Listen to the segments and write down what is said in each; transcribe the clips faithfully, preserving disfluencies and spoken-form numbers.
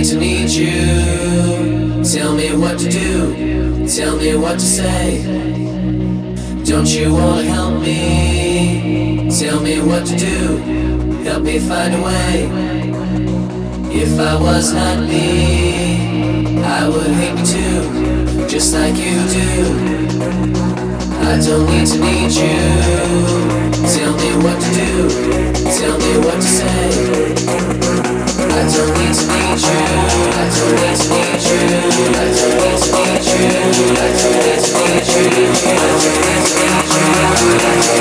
need to need you. Tell me what to do, tell me what to say. Don't you wanna help me? Tell me what to do, help me find a way. If I was not me, I would hate me too, just like you do. I don't need to need you. Tell me what to do, tell me what to say. I don't need to need you. I don't need to need you. I don't need to need you. I don't need to need you. I don't need to need you. I don't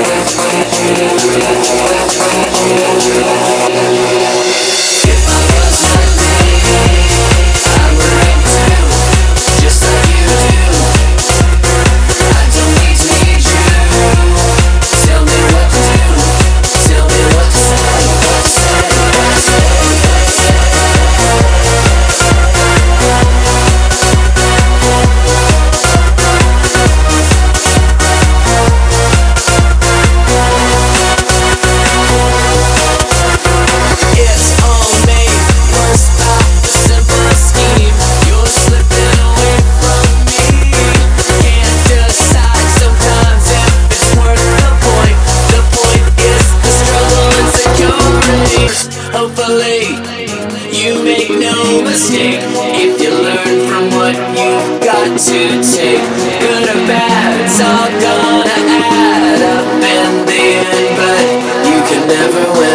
need to need you. If I was not me, I would hate too, just like you do. I don't need to need you. Tell me what to do. Tell me what to say. What to say. What to say. Hopefully, you make no mistake if you learn from what you've got to take. Good or bad, it's all gonna add up in the end, but you can never win.